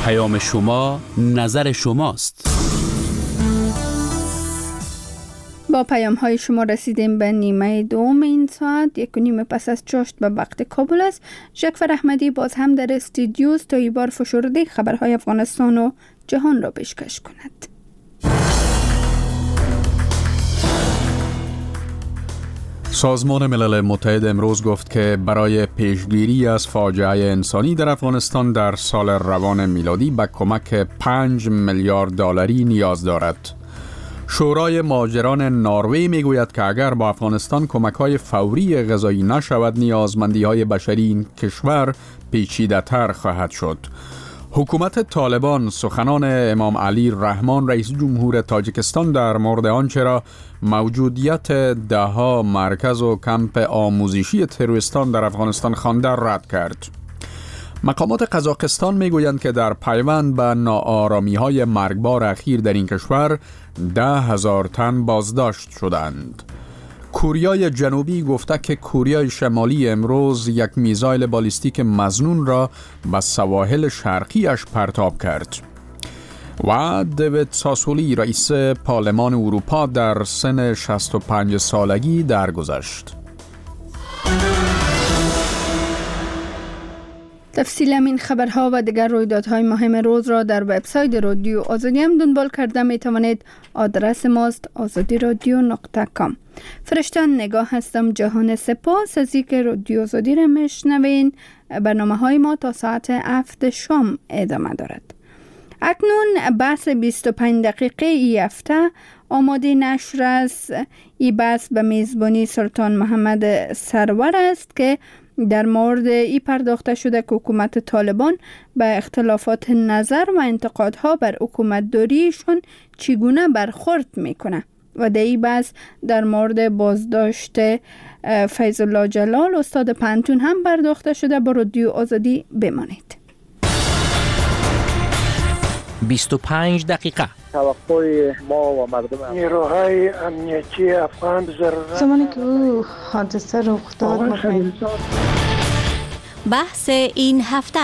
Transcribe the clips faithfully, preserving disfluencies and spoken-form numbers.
پیام شما نظر شماست. با پیام های شما رسیدیم به نیمه دوم این ساعت. یک و نیم پس از چاشت به وقت کابل است. جعفر احمدی باز هم در استودیوست تا این بار فشرده خبرهای افغانستان و جهان را پیشکش کند. سازمان ملل متحد امروز گفت که برای پیشگیری از فاجعه انسانی در افغانستان در سال روان میلادی به کمک پنج میلیارد دلاری نیاز دارد. شورای مهاجران نروژ میگوید که اگر با افغانستان کمک‌های فوری غذایی نشود، نیازمندی‌های بشری این کشور پیچیده‌تر خواهد شد. حکومت طالبان سخنان امام علی رحمان رئیس جمهور تاجیکستان در مورد آنچه را موجودیت ده‌ها مرکز و کمپ آموزشی تروریستان در افغانستان خوانده رد کرد. مقامات قزاقستان میگویند که در پیوند به ناآرامی‌های مرگبار اخیر در این کشور ده هزار تن بازداشت شدند. کوریای جنوبی گفته که کوریای شمالی امروز یک میزایل بالیستیک مظنون را به سواحل شرقیش پرتاب کرد. و دیوید ساسولی رئیس پارلمان اروپا در سن شصت و پنج سالگی درگذشت. تفصیل این خبرها و دیگر رویدادهای مهم روز را در وبسایت رادیو آزادی هم دنبال کرده می توانید. آدرس ماست آزادی رادیو نقطه کام. فرشتان نگاه هستم. جهان سپاس از اینکه رادیو آزادی را میشنوین. برنامه های ما تا ساعت هفت شام ادامه دارد. اکنون بحث بیست و پنج دقیقه ای هفته آماده نشر است. این بحث به میزبانی سلطان محمد سرور است که در مورد ای پرداخته شده که حکومت طالبان به اختلافات نظر و انتقادها بر حکومت داریشون چگونه برخورد میکنه و در این بحث در مورد بازداشت فیض الله جلال استاد پنتون هم پرداخته شده. با رادیو آزادی بمانید. بیست و پنج دقیقه توقع ما و مردم نیروهای امنیتی افغان ضرورت زمانی که او حادثه رخ داد می‌خواهیم بحث این هفته.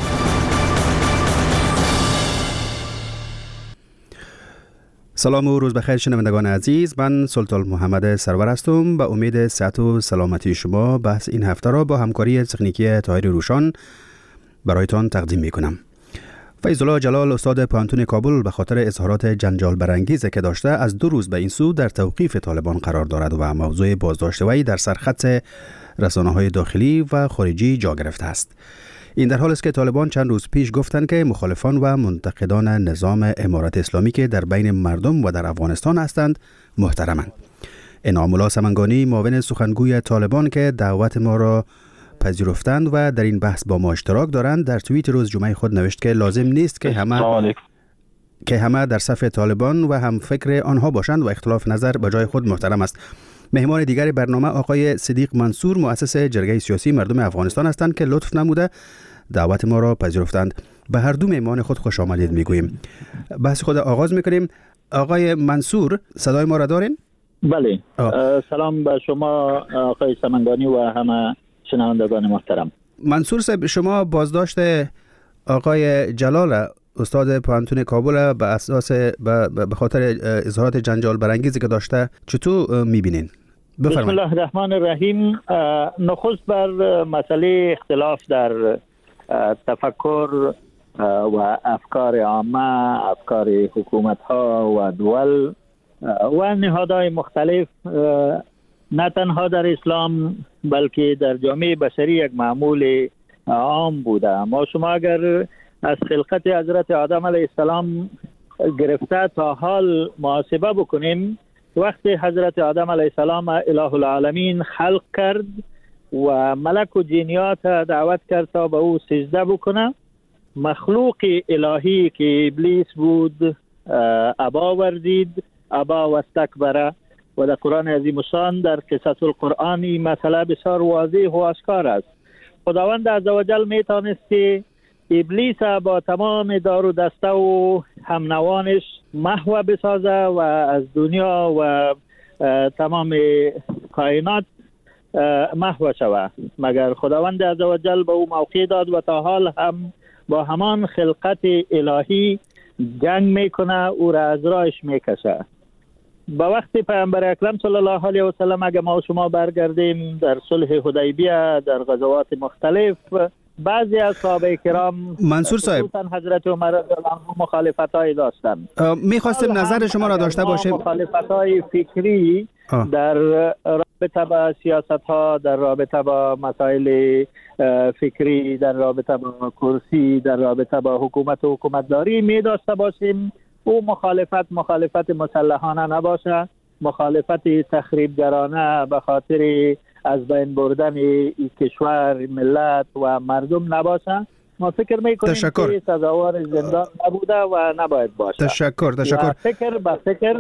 سلام و روز بخیر شنوندگان عزیز. من سلطان محمد سرور هستم. به امید صحت و سلامتی شما بحث این هفته را با همکاری تکنیکی طاهر روشان برایتان تقدیم می‌کنم. فیض الله جلال استاد پانتون کابل به خاطر اظهارات جنجال برانگیزی که داشته از دو روز به این سو در توقیف طالبان قرار دارد و موضوع بازداشت وی در سرخط رسانه‌های داخلی و خارجی جا گرفته است. این در حالی است که طالبان چند روز پیش گفتند که مخالفان و منتقدان نظام امارت اسلامی که در بین مردم و در افغانستان هستند محترمند. انعام الله سمنگانی معاون سخنگوی طالبان که دعوت ما را پذیرفتند و در این بحث با ما اشتراک دارند در توییت روز جمعه خود نوشت که لازم نیست که همه که همه در صف طالبان و هم فکر آنها باشند و اختلاف نظر به جای خود محترم است. مهمان دیگر برنامه آقای صدیق منصور مؤسس جرگه سیاسی مردم افغانستان هستند که لطف نموده دعوت ما را پذیرفتند. به هر دو مهمان خود خوش آمدید میگوییم. بحث خود آغاز میکنیم. آقای منصور صدای ما را دارین؟ بله. سلام به شما آقای سمنگانی و همه شنوندگان محترم. منصور صاحب، شما بازداشت آقای جلال استاد پانتون کابل به اساس به خاطر اظهارات جنجال برانگیزی که داشته چطور میبینین؟ بسم الله الرحمن الرحیم. نخست بر مسئله اختلاف در تفکر و افکار عامه، افکار حکومت ها و دول و نهادهای مختلف نه تنها در اسلام بلکه در جامعه بشری یک معمول عام بوده. ما شما اگر از خلقت حضرت آدم علیه السلام گرفته تا حال محاسبه بکنیم، وقتی حضرت آدم علیه السلام اله العالمین خلق کرد و ملک و جنیات دعوت کرد تا به او سجده بکنه، مخلوق الهی که ابلیس بود ابا ورزید، ابا و استکبره و در قرآن عظیم الشان در قصص القرآن این مسئله بسیار واضح و آشکار است. خداوند عزوجل میتونست که ابلیس با تمام دار و دسته و همنوانش محو بسازه و از دنیا و تمام کائنات محو شود، مگر خداوند عزوجل به او موقع داد و تا حال هم با همان خلقت الهی جنگ میکنه، او را از راهش میکشه. با وقتی پیامبر اکرم صلی الله علیه و سلم اگه ما و شما برگردیم در صلح حدیبیه، در غزوات مختلف، بعضی از صحابه کرام منصور صاحب حضرت عمر رضی الله عنه مخالفتای داشتن. میخواستیم نظر شما را داشته باشیم. مخالفتای فکری آه. در رابطه با سیاست ها، در رابطه با مسائل فکری، در رابطه با کرسی، در رابطه با حکومت و حکومتداری می داشته باشیم. او مخالفت مخالفت مسلحانه نباشه، مخالفت تخریبگرانه به خاطر از بین بردن این کشور، ملت و مردم نباشه. ما فکر میکنیم که سزاوار زندان نبوده و نباید باشه. تشکر تشکر. فکر به فکر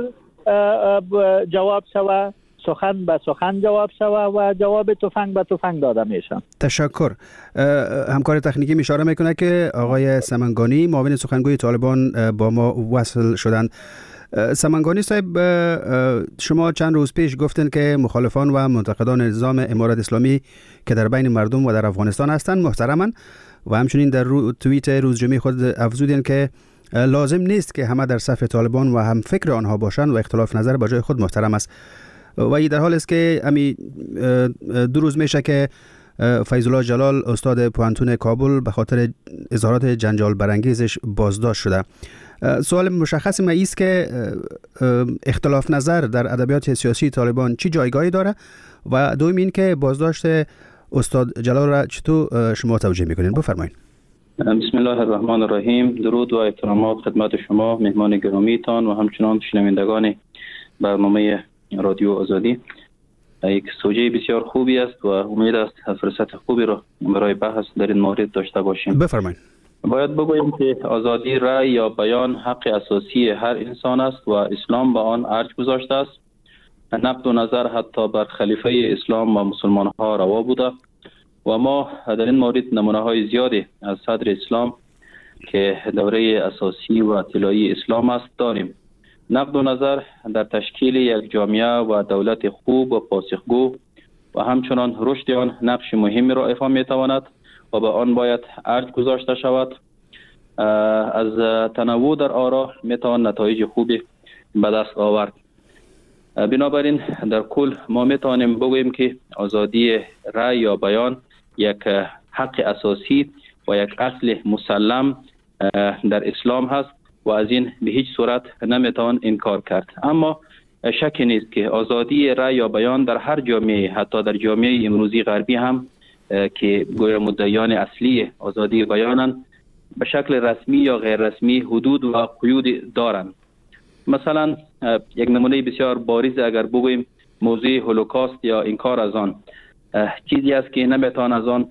جواب شوه، سخن به سخن جواب شوه و جواب تفنگ به تفنگ داده میشه. تشکر. همکار تکنیکی اشاره میکنه که آقای سمنگانی معاون سخنگوی طالبان با ما وصل شدند. سمنگانی صاحب، شما چند روز پیش گفتن که مخالفان و منتقدان نظام امارت اسلامی که در بین مردم و در افغانستان هستند محترمند و همچنین در رو توییت روز جمعه خود افزودین که لازم نیست که همه در صف طالبان و هم فکر آنها باشند و اختلاف نظر به جای خود محترم است. و این در حال است که امی دو روز میشه که فیض الله جلال استاد پوهنتون کابل به خاطر اظهارات جنجال برانگیزش بازداشت شده. سوال مشخص ما است که اختلاف نظر در ادبیات سیاسی طالبان چی جایگاهی داره و دوم این که بازداشت استاد جلال را چطور شما توجیه میکنین؟ بفرمایید. بسم الله الرحمن الرحیم. درود و احترامات خدمت شما مهمان گرامیتان و همچنان شنوندگان برنامه رادیو آزادی. یک سوژه بسیار خوبی است و امید است فرصت خوبی را برای بحث در این مورد داشته باشیم. بفرمایید. باید بگوییم که آزادی رأی یا بیان حق اساسی هر انسان است و اسلام به آن ارج گذاشته است. نقد و نظر حتی بر خلیفه اسلام و مسلمان ها روا بوده و ما در این مورد نمونه های زیادی از صدر اسلام که دوره اساسی و طلایی اسلام است داریم. نقد و نظر در تشکیل یک جامعه و دولت خوب و پاسخگو و همچنان رشد آن نقش مهمی را ایفا می‌تواند و به آن باید ارج گذاشته شود. از تنوع در آرا می‌توان نتایج خوبی به دست آورد. بنابراین در کل ما می‌توانیم بگوییم که آزادی رأی یا بیان یک حق اساسی و یک اصل مسلم در اسلام هست و از این به هیچ صورت نمیتوان انکار کرد. اما شک نیست که آزادی رأی یا بیان در هر جامعه، حتی در جامعه امروزی غربی هم که گویا مدعیان اصلی آزادی بیانند، به شکل رسمی یا غیر رسمی حدود و قیود دارند. مثلا یک نمونه بسیار بارز اگر بگوییم موضوع هولوکاست یا انکار از آن، چیزی است که نمیتوان از آن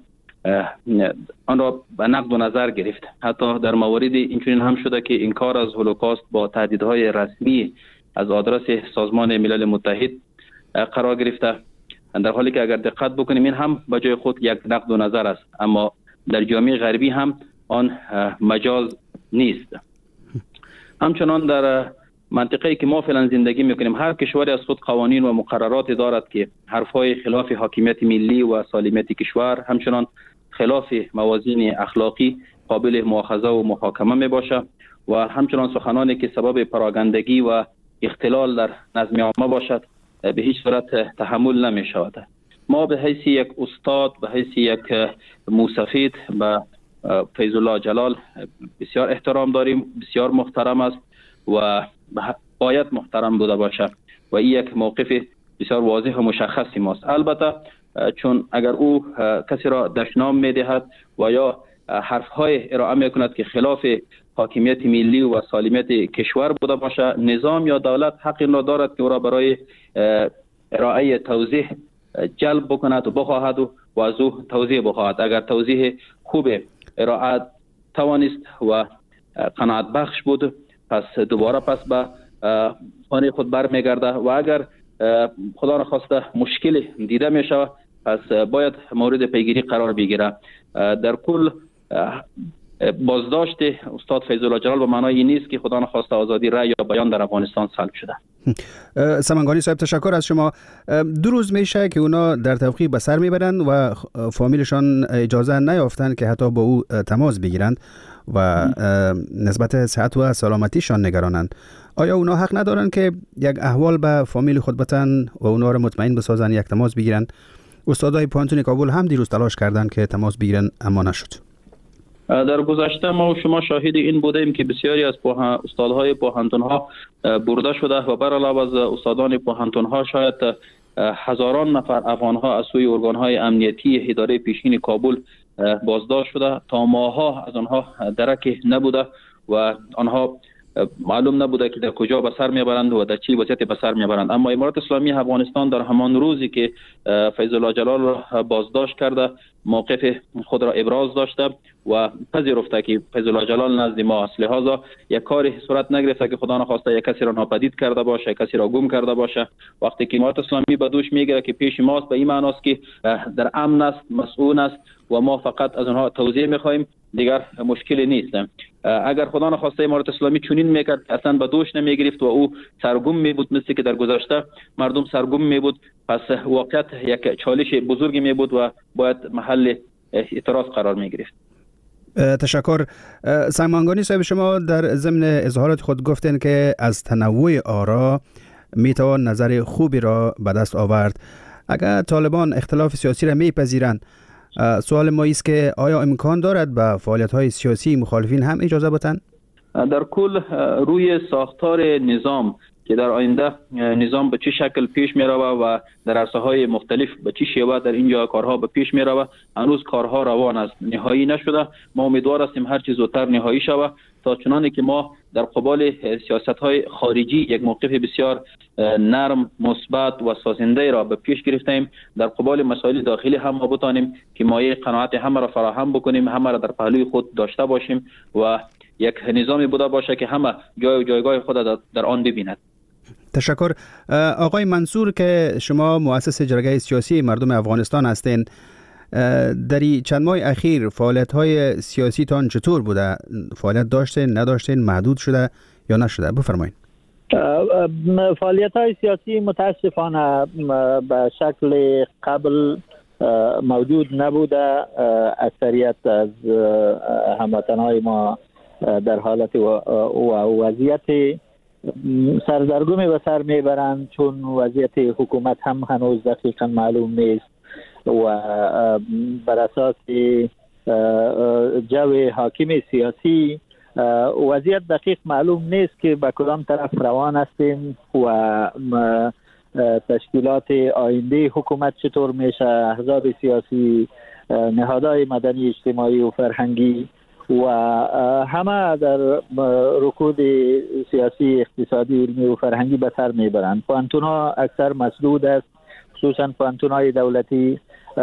آن را به نقد و نظر گرفت. حتی در موارد اینچنین هم شده که انکار از هولوکاست با تهدیدهای رسمی از آدرس سازمان ملل متحد قرار گرفته، در حالی که اگر دقت بکنیم این هم به جای خود یک نقد و نظر است، اما در جامعه غربی هم آن مجاز نیست. همچنان در منطقه‌ای که ما فعلا زندگی میکنیم هر کشوری از خود قوانین و مقررات دارد که حرفهای خلاف حاکمیت ملی و سالمیت کشور، همچنان خلاف موازین اخلاقی قابل مؤاخذه و محاکمه می باشه و همچنان سخنانی که سبب پراگندگی و اختلال در نظم عامه باشد به هیچ صورت تحمل نمی شود. ما به حیث یک استاد، به حیث یک موسفید به فیض الله جلال بسیار احترام داریم، بسیار محترم است و باید محترم بوده باشه و این یک موقف بسیار واضح و مشخصی ماست. البته چون اگر او کسی را دشنام می‌دهد و یا حرف‌های ارائه می‌کند که خلاف حاکمیت ملی و سالمیت کشور بوده باشه، نظام یا دولت حق این را دارد که او را برای ارائه توضیح جلب بکند و بخواهد و از او توضیح بخواهد. اگر توضیح خوب ارائه توانست و قناعت بخش بود، پس دوباره پس به خانه خود برمیگرده و اگر خدا نخواسته مشکل دیده می شود پس باید مورد پیگیری قرار بگیره. در کل بازداشت استاد فیض الله جلال به معنای این نیست که خدا نخواسته آزادی رأی یا بیان در افغانستان سلب شده. سمنگانی صاحب تشکر از شما. دو روز میشه که اونا در توقیف به سر میبرند و فامیلشان اجازه نیافتند که حتی با او تماس بگیرند و نسبت صحت و سلامتیشان نگرانند. آیا اونا حق ندارند که یک احوال به فامیل خود بتن و اونا را مطمئن بسازن، یک تماس بگیرند؟ استادای پانتون کابل هم دیروز تلاش کردند که تماس بگیرن اما نشد. در گذشته ما و شما شاهد این بودیم که بسیاری از استادهای پوهنتون‌ها برده شده و بر علاوه از استادان پوهنتون‌ها شاید هزاران نفر افغان‌ها از سوی ارگان‌های امنیتی اداره پیشین کابل بازداشت شده. تا ماه‌ها از آنها درک نبوده و آنها معلوم نبوده که در کجا به سر میبرند و در چی وضعیت به سر میبرند. اما امارات اسلامی افغانستان در همان روزی که فیض الله جلال را بازداشت کرده موقف خود را ابراز داشته و پذیرفته که فیض الله جلال نزد ما است، لحاظا یک کاری صورت نگرفته که خدا نخواسته یک کسی را ناپدید کرده باشه، یک کسی را گم کرده باشه. وقتی که امارات اسلامی به دوش میگیره که پیش ماست، به این معناست که در امن است، مسئول است و ما فقط از آنها توضیح میخوایم، دیگر مشکلی نیست. اگر خدا نخواسته امارات اسلامی چنین میکرد اصلا به دوش نمیگرفت و او سرگم میبود، مثل که در گذشته مردم سرگم میبود، پس واقعیت یک چالش بزرگی میبود و باید محل اعتراض قرار میگرفت. تشکر. سمنگانی صاحب، شما در ضمن اظهارات خود گفتین که از تنوع آرا میتوان نظر خوبی را به دست آورد. اگر طالبان اختلاف سیاسی را میپذیرند، سوال ما است که آیا امکان دارد به فعالیت‌های سیاسی مخالفین هم اجازه بدن؟ در کل روی ساختار نظام که در آینده نظام به چه شکل پیش می رود و در عرصه‌های مختلف به چه شیوه در اینجا کارها به پیش می رود، هنوز کارها روان است، نهایی نشده. ما امیدوار هستیم هر چه زودتر نهایی شود تا چنانه که ما در قبال سیاست‌های خارجی یک موقف بسیار نرم، مثبت و سازنده را به پیش گرفتیم، در قبال مسائل داخلی هم ما بتانیم که مایه قناعت همه را فراهم بکنیم، همه را در پهلوی خود داشته باشیم و یک نظامی بوده باشه که همه جای و جایگاه خود در آن ببیند. تشکر. آقای منصور که شما مؤسس جرگه سیاسی مردم افغانستان هستین، در چند ماه اخیر فعالیت‌های سیاسی تان چطور بوده؟ فعالیت داشتین، نداشتین، محدود شده یا نشده؟ بفرمایید. فعالیت‌های سیاسی متاسفانه به شکل قبل موجود نبوده. اکثریت از هموطنهای ما در حالت و وضعیت سردرگمی به سر میبرند، چون وضعیت حکومت هم هنوز دقیقا معلوم نیست و بر اساس جو حاکم سیاسی وضعیت دقیق معلوم نیست که به کدام طرف روان هستیم و تشکیلات آینده حکومت چطور میشه، احزاب سیاسی، نهادهای مدنی، اجتماعی و فرهنگی و همه در رکود سیاسی، اقتصادی، علمی و فرهنگی به سر میبرند. پوهنتون‌ها اکثر مسدود است، خصوصا پوهنتون‌های دولتی،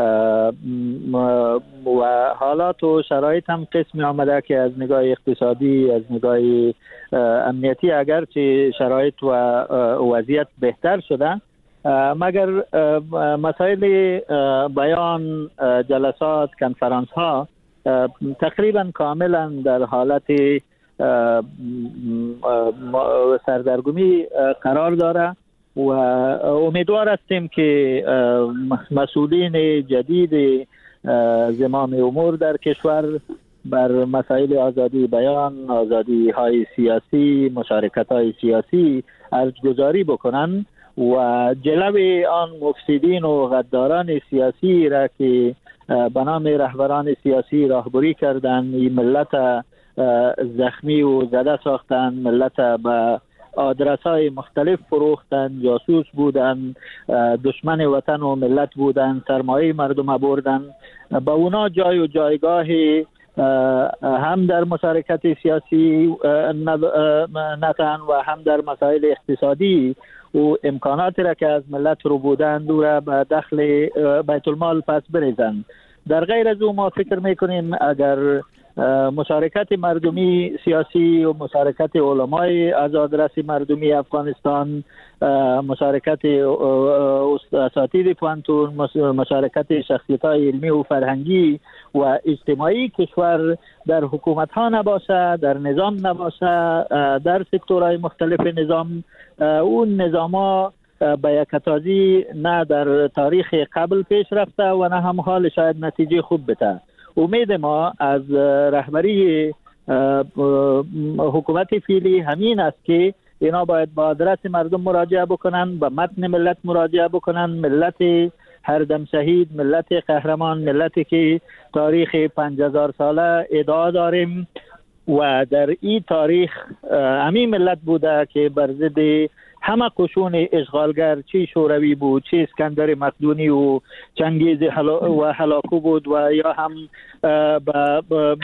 و حالات و شرایط هم قسمی آمده که از نگاه اقتصادی، از نگاه امنیتی اگرچه شرایط و وضعیت بهتر شده، مگر مسائل بیان، جلسات، کنفرانس ها تقریبا کاملا در حالت سردرگمی قرار داره و امیدوار هستیم که مسئولین جدید زمام امور در کشور بر مسائل آزادی بیان، آزادی های سیاسی، مشارکت های سیاسی ارزگذاری بکنن و جلوی آن مفسدین و غداران سیاسی را که به نام رهبران سیاسی راهبری کردند، این ملت زخمی و زده ساختند، ملت به آدرس های مختلف فروختند، جاسوس بودند، دشمن وطن و ملت بودند، سرمایه مردم بردند. با اونا جای و جایگاه هم در مشارکت سیاسی نتن و هم در مسائل اقتصادی و امکاناتی را که از ملت رو بودند او را به دخل بیت المال پس بریزند. در غیر از او ما فکر میکنیم اگر مشارکت مردمی سیاسی و مشارکت علمای از آدرس مردمی افغانستان، مشارکت اساتید پوانتون، مشارکت شخصیت‌های علمی و فرهنگی و اجتماعی کشور در حکومت ها نباشه، در نظام نباشه، در سکتورهای مختلف نظام، اون نظام ها به یکتازی نه در تاریخ قبل پیش رفته و نه هم حال شاید نتیجه خوب بده. امید ما از رهبری حکومت فعلی همین است که اینا باید با آدرس مردم مراجعه بکنن، به متن ملت مراجعه بکنن، ملت هر دم شهید، ملت قهرمان، ملتی که تاریخ پنج هزار ساله ادعا داریم و در این تاریخ همین ملت بوده که بر ضد همه قشون اشغالگر، چی شوروی بود، چی اسکندر مقدونی و چنگیز و هلاکو بود و یا هم با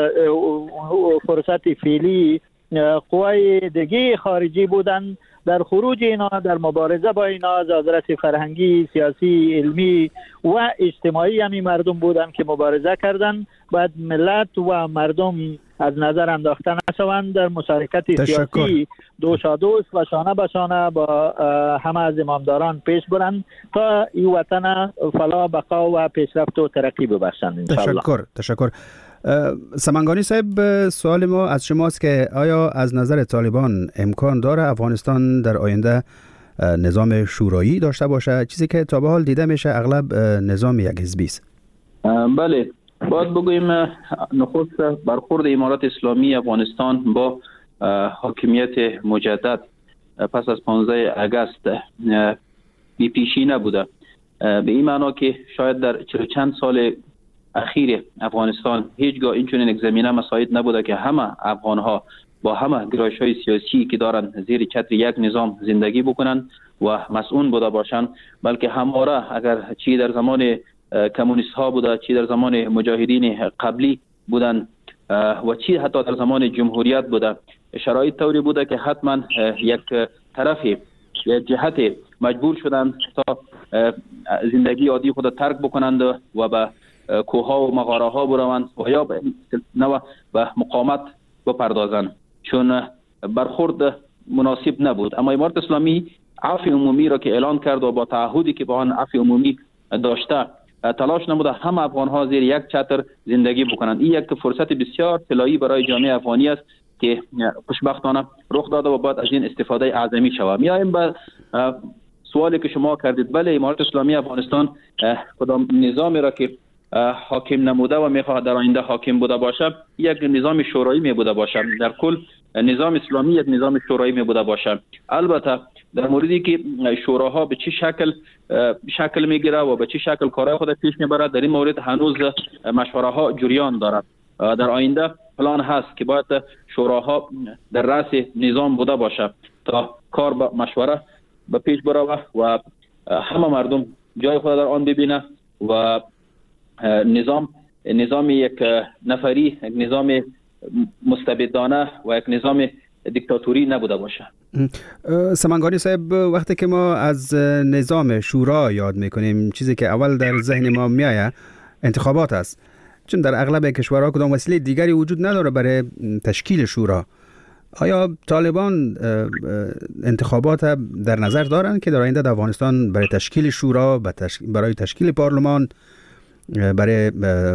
فرصت فعلی قوای دیگه خارجی بودن، در خروج اینا، در مبارزه با اینا از آدرس فرهنگی، سیاسی، علمی و اجتماعی همی مردم بودن که مبارزه کردن. باید ملت و مردم از نظر انداخته نشوند، در مشارکت سیاسی دوشادوش و شانه به شانه با همه از امامداران پیش برند تا این وطن فلاح، بقا و پیشرفت و ترقی ببخشند انشاءالله. تشکر تشکر سمنگانی صاحب، سوال ما از شماست که آیا از نظر طالبان امکان داره افغانستان در آینده نظام شورایی داشته باشه، چیزی که تا به حال دیده میشه اغلب نظام یک حزبی است؟ بله، باید بگوییم نخست برخورد امارات اسلامی افغانستان با حاکمیت مجدد پس از پانزده اگست بی پیشی نبوده، به این معنا که شاید در چهل چند سال اخیر افغانستان هیچگاه این چنین یک زمینه مساعد نبوده که همه افغانها با همه گرایش‌های سیاسی که دارن زیر چتر یک نظام زندگی بکنن و مسئول بوده باشن، بلکه همواره اگر چی در زمان کمونیست ها بوده، چی در زمان مجاهدین قبلی بودن و چی حتی در زمان جمهوریت بوده، شرایط طوری بوده که حتما یک طرفی یک جهت مجبور شدن تا زندگی عادی خود ترک بکنند و به کوها و مغاره ها بروند و یا به نوع به مقاومت بپردازند، چون برخورد مناسب نبود. اما امارت اسلامی عفو عمومی را که اعلان کرد و با تعهدی که با آن عفو عمومی داشته تلاش نموده همه افغان ها زیر یک چتر زندگی بکنند. این یک فرصت بسیار طلایی برای جامعه افغانی است که خوشبختانه رخ داده و باید از این استفاده اعظمی شود. میایم به سوالی که شما کردید. بله، امارت اسلامی افغانستان کدام نظامی را که حاکم نموده و میخواد در آینده حاکم بوده باشه یک نظام شورایی می بوده باشه. در کل نظام اسلامی یک نظام شورایی می بوده باشه. البته در موردی که شوراها به چه شکل شکل میگیره و به چه شکل کارهای خود پیش میبره، در این مورد هنوز مشوره ها جریان دارد. در آینده پلان هست که باید شوراها در رأس نظام بوده باشه تا کار با مشوره به پیش بره و همه مردم جای خود در آن ببینه و نظام نظام یک نفری، یک نظام مستبدانه و یک نظام دیکتاتوری نبوده باشه. سمنگانی صاحب، وقتی که ما از نظام شورا یاد میکنیم، چیزی که اول در ذهن ما میآید انتخابات است، چون در اغلب کشورها کدام وسیله دیگری وجود نداره برای تشکیل شورا. آیا طالبان انتخابات در نظر دارند که در آینده در افغانستان برای تشکیل شورا، برای تشکیل پارلمان، برای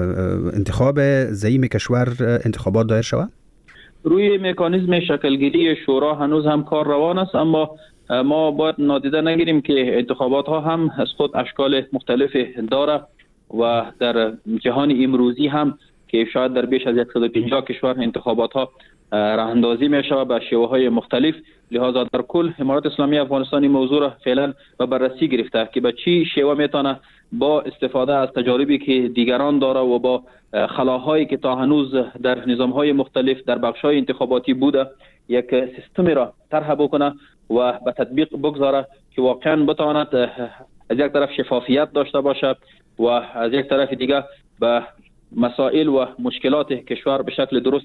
انتخاب زعیم کشور انتخابات دایر شود؟ روی مکانیزم شکلگیری شورا هنوز هم کار روان است، اما ما باید نادیده نگیریم که انتخابات ها هم از خود اشکال مختلف داره و در جهان امروزی هم که شاید در بیش از صد و پنجاه کشور انتخابات ها راه اندازی می شود به شیوه های مختلف. لذا در کل امارات اسلامی افغانستان این موضوع را فعلا به بررسی گرفته که به چی شیوه میتونه با استفاده از تجاربی که دیگران داره و با خلاهایی که تا هنوز در نظام‌های مختلف در بخش‌های انتخاباتی بوده یک سیستمی را طرح بکنه و به تطبیق بگذاره که واقعا بتواند از یک طرف شفافیت داشته باشه و از یک طرف دیگه به مسائل و مشکلات کشور به شکل درست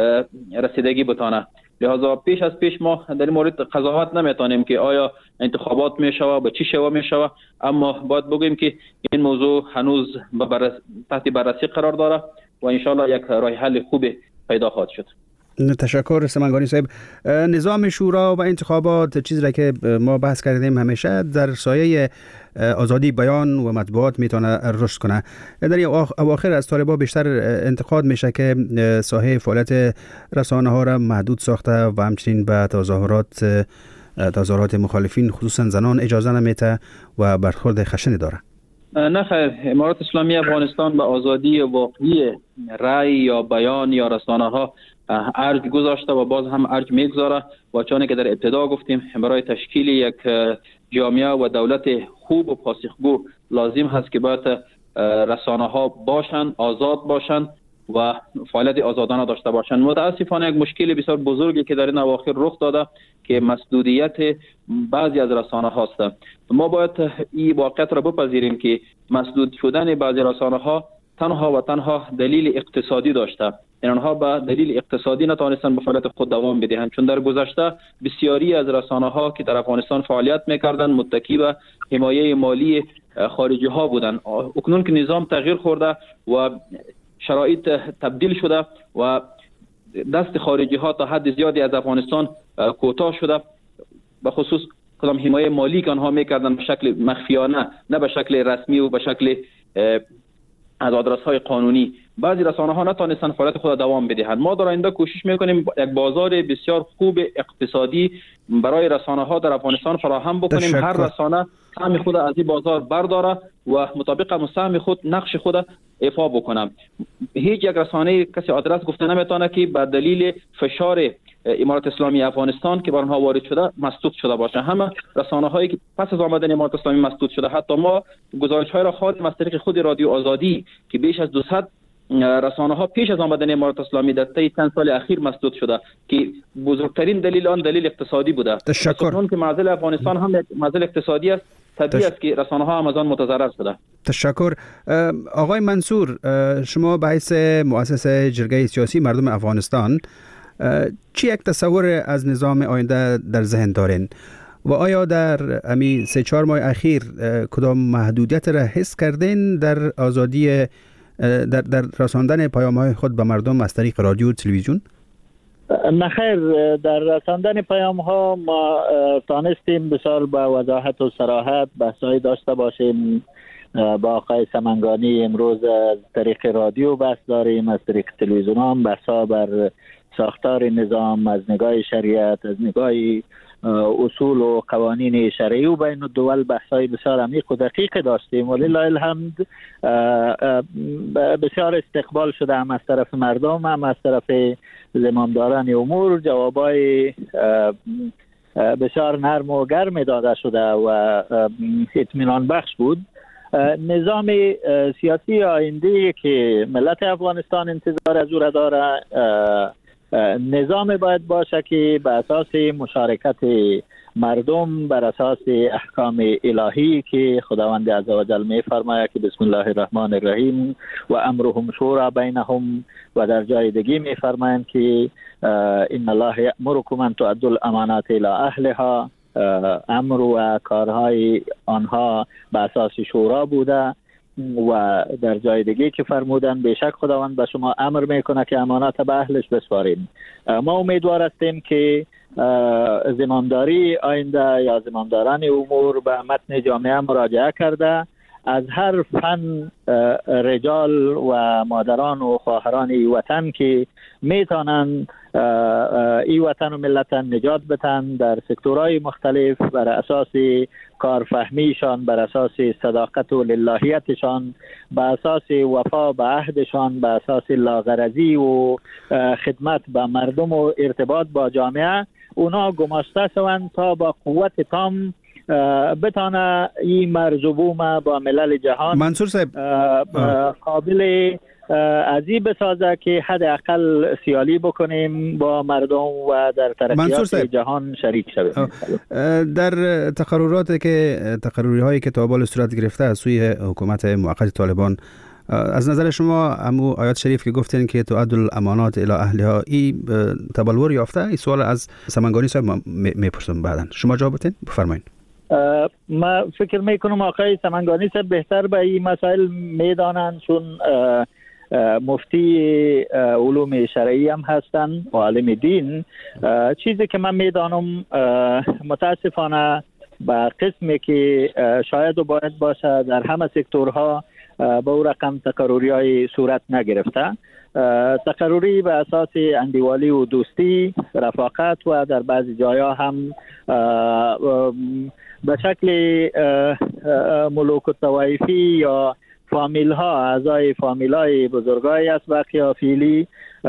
رسیدگی بتانه. لذا پیش از پیش ما در این مورد قضاوت نمیتونیم که آیا انتخابات میشوه به چی شوه میشوه، اما باید بگیم که این موضوع هنوز بررس... تحت بررسی قرار داره و انشالله یک راه حل خوب پیدا خواهد شد. تشکر سمنگانی صاحب. نظام شورا و انتخابات چیزی را که ما بحث کردیم همیشه در سایه آزادی بیان و مطبوعات میتونه رشد کنه. در این اواخر از طالبان بیشتر انتقاد میشه که ساحه فعالیت رسانه ها را محدود ساخته و همچنین به تظاهرات تظاهرات مخالفین خصوصا زنان اجازه نمیده و برخورد خشنی داره. نه خیر، امارات اسلامی افغانستان به آزادی واقعی رأی یا بیان یا رسانه ها ارج گذاشته و باز هم ارج میگذاره و چون که در ابتدا گفتیم برای تشکیل یک جامعه و دولت خوب و پاسخگو لازم هست که باید رسانه ها باشند، آزاد باشند و فعالیت آزادانه داشته باشند. متاسفانه یک مشکل بسیار بزرگی که در این اواخر رخ داده که مسدودیت بعضی از رسانه هاست. ما باید این واقعیت را بپذیریم که مسدود شدن بعضی رسانه ها تنها و تنها دلیل اقتصادی داشته. این آنها به دلیل اقتصادی نتوانستند به فعالیت خود دوام بدهند، چون در گذشته بسیاری از رسانه ها که در افغانستان فعالیت میکردند متکی به حمایه مالی خارجی ها بودند. اکنون که نظام تغییر خورده و شرایط تبدیل شده و دست خارجی ها تا حد زیادی از افغانستان کوتاه شده، به خصوص کدام حمایه مالی که آنها میکردند به شکل مخفیانه نه به شکل رسمی و به شکل از آدرس های قانونی، بعضی رسانه ها نتونستن فعالیت خود دوام بدهند. ما در آینده کوشش میکنیم یک بازار بسیار خوب اقتصادی برای رسانه ها در افغانستان فراهم بکنیم. تشکر. هر رسانه سهم خود از این بازار برداره و مطابق سهم خود نقش خود ایفا بکنه. هیچ یک رسانه کسی آدرس گفته نمیتونه که به دلیل فشار امارات اسلامی افغانستان که بر آنها وارد شده مسدود شده باشه. همه رسانه هایی که پس از آمدن امارات اسلامی مسدود شده، حتی ما گزارش های را خواردیم از طریق خود رادیو آزادی که بیش از دویست رسانه ها پیش از آمدن امارات اسلامی در طی چند سال اخیر مسدود شده که بزرگترین دلیل آن دلیل اقتصادی بوده. تشکر. چون که معضل افغانستان هم یک معضل اقتصادی است، طبیعی است که رسانه ها هم از آن متضرر شده. تشکر. آقای منصور، شما به حیث مؤسس جرگه سیاسی مردم افغانستان چی یک تصور از نظام آینده در ذهن دارین و آیا در امی سه چهار ماه اخیر کدام محدودیت را حس کردین در آزادی در در رساندن پیام‌های خود به مردم از طریق رادیو و تلویزیون؟ نخیر، در رساندن پیام ها ما تانستیم بسیار با وضاحت و صراحت بحثایی داشته باشیم. با آقای سمنگانی امروز از طریق رادیو بحث داریم، از طریق تلویزیون هم بحثا بر ساختار نظام از نگاه شریعت، از نگاه اصول و قوانین شرعی و بین الدول بحثای بسیار عمیق و دقیق داشتیم. ولله الحمد بسیار استقبال شده، هم از طرف مردم هم از طرف زمامداران امور جوابای بسیار نرم و گرم داده شده و اطمینان بخش بود. نظام سیاسی آینده که ملت افغانستان انتظار از او را داره نظام باید باشه که بر اساس مشارکت مردم، بر اساس احکام الهی که خداوند عزوجل می فرماید که بسم الله الرحمن الرحیم و امرهم شورا بینهم و در جای دیگه می فرمایند که ان الله یأمرکم ان تؤدوا الامانات الی اهلها، امر و کارهای آنها به اساس شورا بوده و در جای دیگه که فرمودن بیشک خداوند به شما امر میکنه که امانات به اهلش بسپاریم. ما امیدوار هستیم که زمامداری آینده یا زمامداران امور به متن جامعه مراجعه کرده از هر فن رجال و مادران و خواهران ای وطن که میتونن ای وطن و ملت نجات بتن در سکتورهای مختلف بر اساس کارفهمیشان، بر اساس صداقت و للهیتشان، بر اساس وفا به عهدشان، بر اساس لاغرضی و خدمت به مردم و ارتباط با جامعه اونا گماشته شوند تا با قوت تام بتانه این مرزبوم با ملل جهان منصور صاحب قابل ازی بسازه که حداقل سیالی بکنیم با مردم و در ترقیات جهان شریک شویم. در تقرراتی که تقرری هایی که تا بال صورت گرفته از سوی حکومت موقت طالبان، از نظر شما امو آیات شریف که گفتین که تؤدوا الامانات الی اهلها ای تبلور یافته؟ این سوال از سمنگانی صاحب میپرسم بعداً، شما جواب بدین بفرمایید. ما فکر میکنم آقای سمنگانی صاحب بهتر به این مسائل میدانند چون مفتی علوم شرعی هم هستند و عالم دین. چیزی که من میدانم متاسفانه با قسمی که شاید و باید باشه در همه سکتورها به او رقم تقرری های صورت نگرفته. تقرری به اساس اندیوالی و دوستی، رفاقت و در بعضی جایا هم به شکل ملوک و طوایفی یا فامیل ها، اعضای فامیل های بزرگای اسبق یا فیلی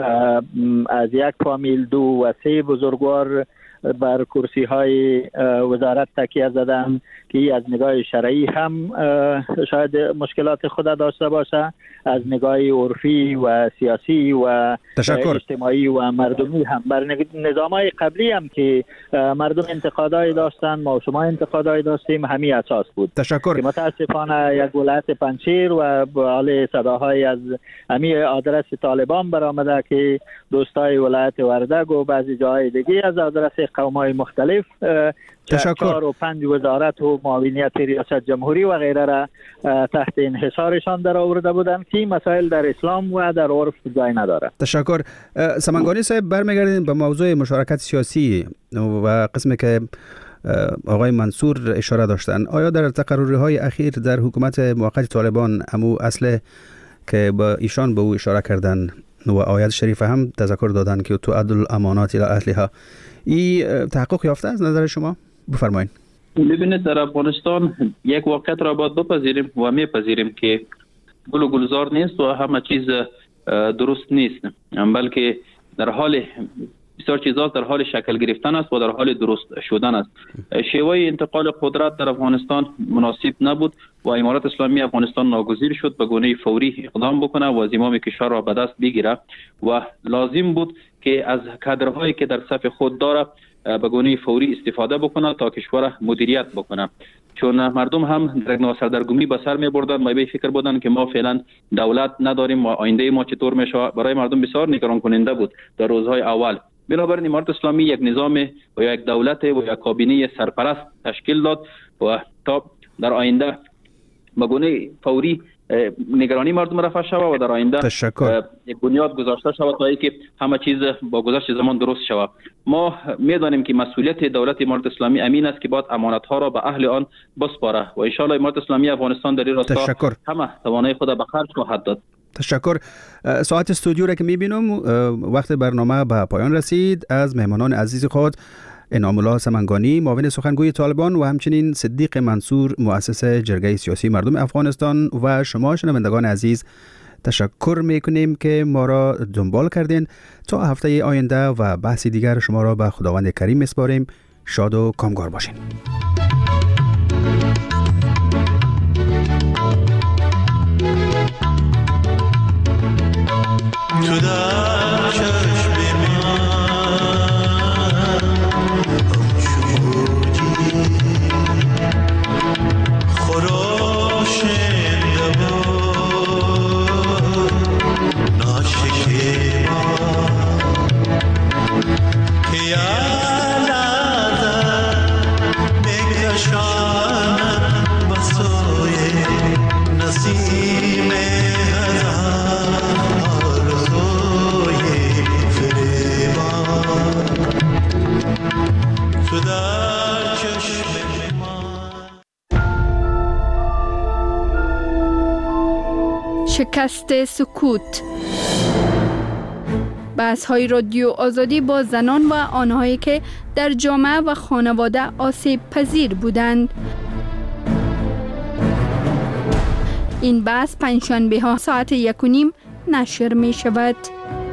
از یک فامیل دو و سه بزرگوار بر کرسی های وزارت تکیه زدن که از نگاه شرعی هم شاید مشکلات خود داشته باشه، از نگاه عرفی و سیاسی و تشکر. اجتماعی و مردمی هم. بر نظامای قبلی هم که مردم انتقادای داشتن، ما و شما انتقادای داشتیم، همین اساس بود. تشکر. که متاسفانه یک ولایت پنجشیر و به حال صداهای از همین آدرس طالبان برآمده که دوستای ولایت وردگ و بعضی جاهای دیگه از آدرس قوم‌های مختلف تشکر. چهار و پنج وزارت و معاونیت ریاست جمهوری و غیره را تحت انحصارشان در آورده بودند که مسائل در اسلام و در عرف جای نداره. تشکر. سمنگانی صاحب، برمیگردیم به موضوع مشارکت سیاسی و قسمی که آقای منصور اشاره داشتن. آیا در تقرری های اخیر در حکومت موقت طالبان امو اصل که با ایشان به او اشاره کردن و آیت شریفه هم تذکر دادن که تو عدل امانات الى اهلها، این تحقق یافته از نظر شما؟ بفرمایید. ببینید، در افغانستان یک واقعیت را باید بپذیریم و میپذیریم که گل و گلزار نیست و همه چیز درست نیست، بلکه در حال بسیار چیزا در حال شکل گرفتن است و در حال درست شدن است. شیوه انتقال قدرت در افغانستان مناسب نبود و امارت اسلامی افغانستان ناگزیر شد به گونه فوری اقدام بکنه و زمام کشور را به دست بگیره و لازم بود که از کادرهایی که در صف خود داره به گونه فوری استفاده بکنه تا کشور مدیریت بکنه، چون مردم هم در ناسردرگمی به سر می بردن و به فکر بودن که ما فعلا دولت نداریم و آینده ما چطور میشه. برای مردم بسیار نگران کننده بود در روزهای اول. بنابراین امارت اسلامی یک نظام و یک دولت و یک کابینه سرپرست تشکیل داد و تا در آینده به گونه فوری نگرانی مردم رفع شود و در آینده یک بنیاد گذاشته شود تا اینکه همه چیز با گذشت زمان درست شود. ما میدانیم که مسئولیت دولت امارت اسلامی امین است که باید امانت ها را به اهل آن بسپاره و ان شاء الله امارت اسلامی افغانستان در این راستا همه توانایی خود به خرج خواهد داد. تشکر. ساعت استودیو را که میبینم وقت برنامه به پایان رسید. از مهمانان عزیز خود انعام الله سمنگانی، معاون سخنگوی طالبان، و همچنین صدیق منصور، مؤسس جرگه سیاسی مردم افغانستان، و شما شنوندگان عزیز تشکر میکنیم که ما را دنبال کردین. تا هفته آینده و بحثی دیگر شما را به خداوند کریم میسپاریم. شاد و کامگار باشین. تو در چشم من همچون بودی خراشنده بود ناشکه ما که یالده بکشاند بسوی نسیم شکست سکوت. بحث های رادیو آزادی با زنان و آنهایی که در جامعه و خانواده آسیب پذیر بودند. این بحث پنجشنبه ها ساعت یک و نیم نشر می شود.